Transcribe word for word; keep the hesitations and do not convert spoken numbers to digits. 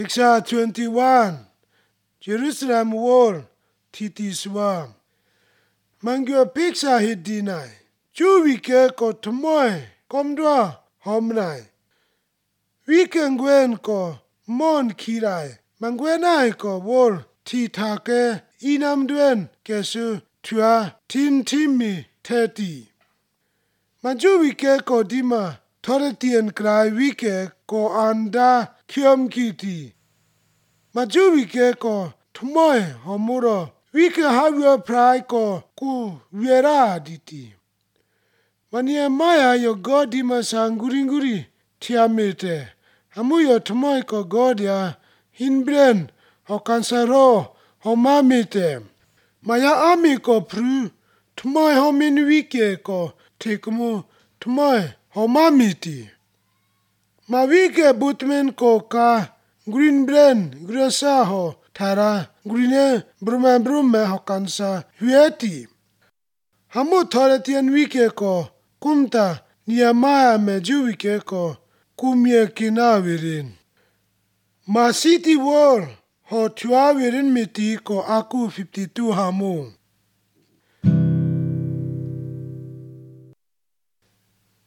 Picture twenty-one. Jerusalem wall titiswa. Mangyo picture hidinai. Chu wike ko tumoy komdwa homnai. Wike ngwen ko mon kirai. Mangwenai ko wall titake inamdwen kesu tua tin timi thirty. Manju wike ko dima Toretian krai wike ko anda kiom kiti. Maju wike ko tumoy homuro wike havyo prai ko ku wiera diti. Manie maya yo godima sanguringuri tiamete. Amu yo tumoy ko godia hinbren ho kansaro ho mamete. Maya ami ko pru tumoy ho min wike ko tekumu tumoy ho mamiti. Ma wike butmen ko ka green bren gresa ho tara green brume brume ho kansa hueti. Hamu Toretian wike ko kumta Nehemiah meju wike ko kumye kina wirin. Ma city wall ho tua wirin miti ko aku fifty-two hamu.